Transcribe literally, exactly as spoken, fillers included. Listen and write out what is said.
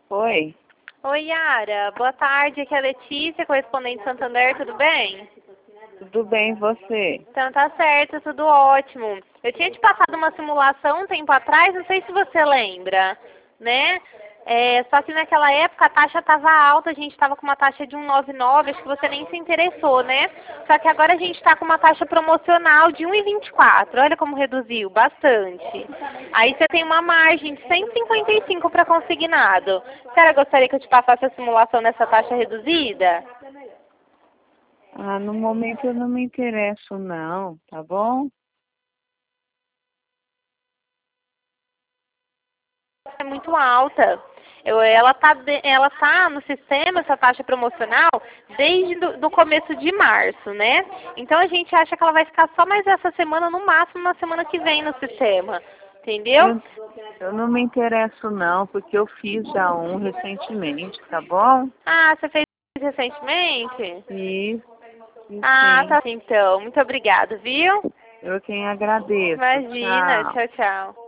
Oi, Oi, Yara. Boa tarde. Aqui é a Letícia, correspondente Santander. Tudo bem? tudo bem e você? Então tá certo, tudo ótimo. Eu tinha te passado uma simulação um tempo atrás, não sei se você lembra, né? É, só que naquela época a taxa estava alta, a gente estava com uma taxa de um vírgula noventa e nove, acho que você nem se interessou, né? Só que agora a gente está com uma taxa promocional de um vírgula vinte e quatro, olha como reduziu, bastante. Aí você tem uma margem de cento e cinquenta e cinco para consignado. Cara, gostaria que eu te passasse a simulação nessa taxa reduzida? Ah, no momento eu não me interesso não, tá bom? É muito alta. Eu, ela está ela tá no sistema, essa taxa promocional, desde do, do começo de março, né? Então a gente acha que ela vai ficar só mais essa semana, no máximo na semana que vem no sistema. Entendeu? Eu, eu não me interesso não, porque eu fiz já um recentemente, tá bom? Ah, você fez recentemente? Fiz, fiz Ah, sim. tá. Então, muito obrigada, viu? Eu quem agradeço. Imagina. Tchau. Tchau, tchau.